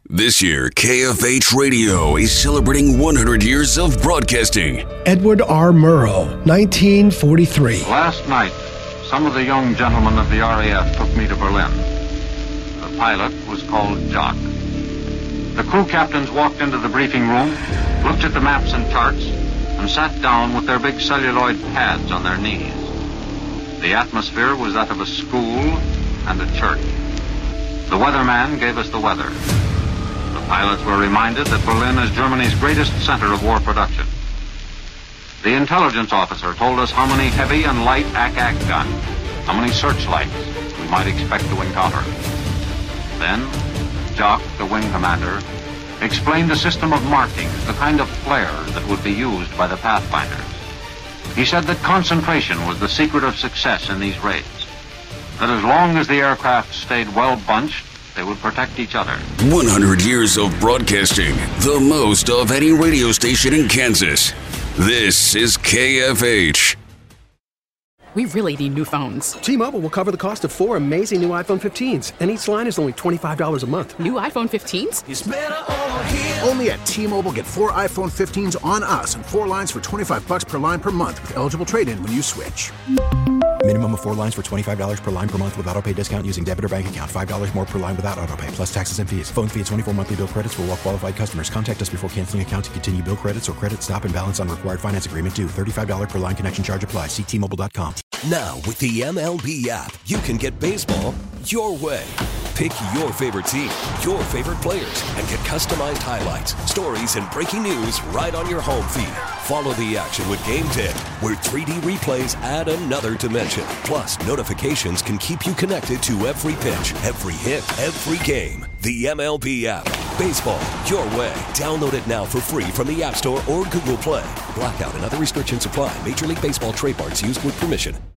This year, KFH Radio is celebrating 100 years of broadcasting. Edward R. Murrow, 1943. Last night, some of the young gentlemen of the RAF took me to Berlin. The pilot was called Jock. The crew captains walked into the briefing room, looked at the maps and charts, and sat down with their big celluloid pads on their knees. The atmosphere was that of a school and a church. The weatherman gave us the weather. The pilots were reminded that Berlin is Germany's greatest center of war production. The intelligence officer told us how many heavy and light ack-ack guns, how many searchlights we might expect to encounter. Then, Jock, the wing commander, explained a system of markings, the kind of flares that would be used by the Pathfinders. He said that concentration was the secret of success in these raids. That as long as the aircraft stayed well bunched, they would protect each other. 100 years of broadcasting, the most of any radio station in Kansas. This is KFH. We really need new phones. T-Mobile will cover the cost of 4 amazing new iPhone 15s, and each line is only $25 a month. New iPhone 15s? It's better over here. Only at T-Mobile, get 4 iPhone 15s on us and 4 lines for $25 per line per month with eligible trade-in when you switch. Minimum of 4 lines for $25 per line per month with autopay discount using debit or bank account. $5 more per line without autopay, plus taxes and fees. Phone fee at 24 monthly bill credits for well-qualified customers. Contact us before canceling account to continue bill credits or credit stop and balance on required finance agreement due. $35 per line connection charge applies. See T-Mobile.com. Now, with the MLB app, you can get baseball your way. Pick your favorite team, your favorite players, and get customized highlights, stories, and breaking news right on your home feed. Follow the action with Game Day, where 3D replays add another dimension. Plus, notifications can keep you connected to every pitch, every hit, every game. The MLB app. Baseball your way. Download it now for free from the App Store or Google Play. Blackout and other restrictions apply. Major League Baseball trademarks used with permission.